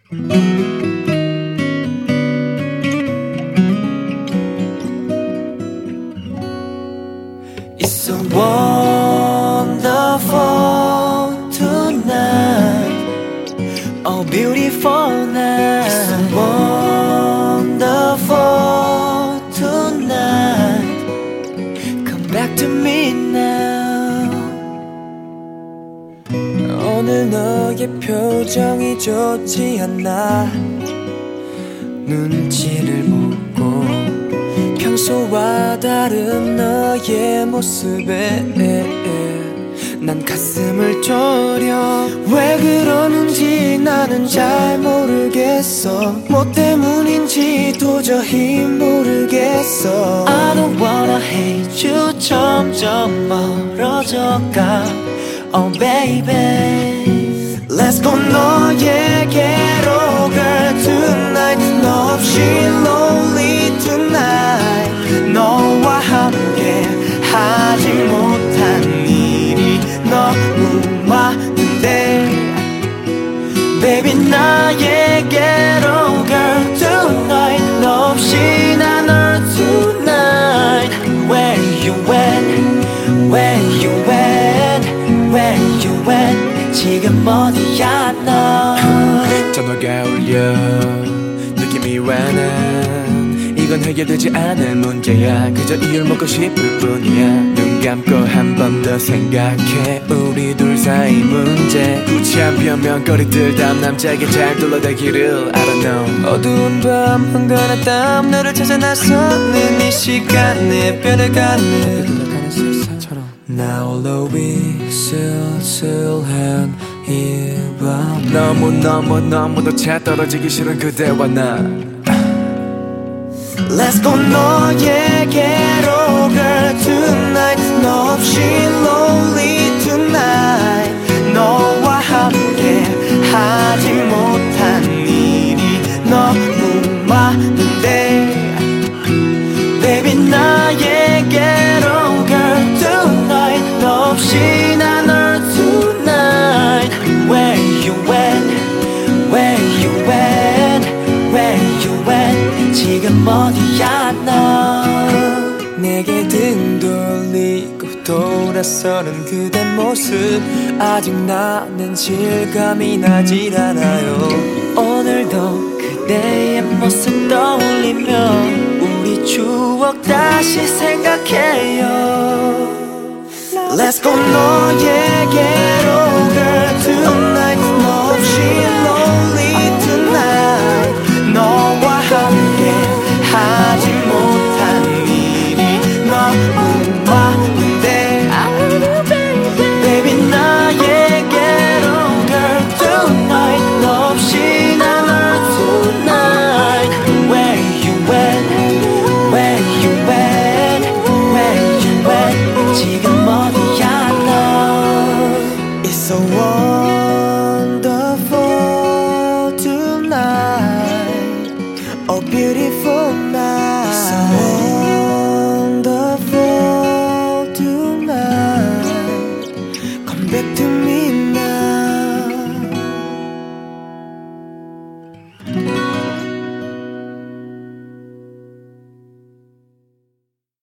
It's so wonderful tonight, oh beautiful night. It's so wonderful tonight, come back to me now. 오늘 너의 표정이 좋지 않아. 눈치를 보고 평소와 다른 너의 모습에 난 가슴을 졸여. 왜 그러는지 나는 잘 모르겠어. 뭐 때문인지 도저히 모르겠어. I don't wanna hate you. 점점 멀어져가. Oh baby, let's go 너에게로 girl tonight. 너 없이 lonely tonight. 너와 함께 하지 못한 일이 너무 많은데 baby 나에게로 girl tonight. 너 없이 난 널 tonight. Where you went, where you went, where you went. 지금 어디야 너. 전화가 울려 느낌이 와나. 이건 해결되지 않을 문제야. 그저 이유를 묻고 싶을 뿐이야. 눈 감고 한 번 더 생각해. 우리 둘 사이 문제. 굳이 안 변명거리들 다음 남자에게 잘 둘러대기를 I don't know. 어두운 밤 흥건한 땀 너를 찾아 나서는 이 시간에 변해가는 세상처럼. Now the 쓸쓸한 이 밤 너무도 채 떨어지기 싫은 그대와 나. Let's go 너에게로 girl tonight. 너 없이 lonely tonight. 너와 함께 하지 못한 일이 너무 많은데 baby 나에게로 girl tonight. 너 없이 난 널 tonight. Where you went, where you went, where you went. 지금 어디야 너. 내게 등 돌리고 돌아서는 그대 모습 아직 나는 실감이 나질 않아요. 오늘도 그대의 모습 떠올리며 우리 추억 다시 생각해요. Let's go 너에게로 girl tonight. 너 없이 lonely tonight. 너와 함께 하지 못한 일이 너무 많은데 baby 나에게로 girl tonight. 너 없이 난 널 tonight. Where you went, where you went, where you went. 지금 어디야 너. It's so